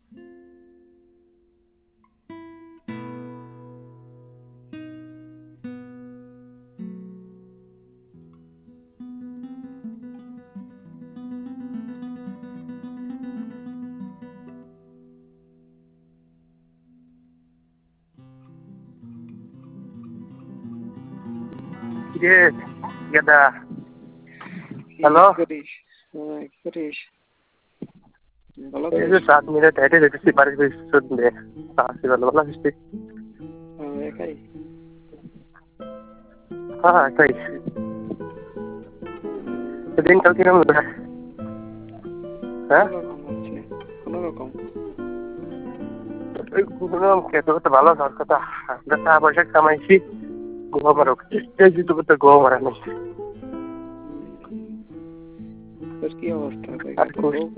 কিরে গেদা, হ্যালো। কি করিস? কি করিস? ভালো এই আছিস? যে 7 মিনিট হেঁটে যেতেছি বাড়ির পিছনে। আসছি, ভালো ভালো আসছি। একাই? হ্যাঁ তাই। দিনকাল কিরকম? হ্যাঁ, কোনোরকম হচ্ছে, কোনোরকম। কোনোরকম খেতে করতে ভালো হওয়ার কথা। আমরা টাকা পয়সা কামাইছি, গোয়া মারো করতে গোয়া মারা নেই। তোর কি অবস্থা? আর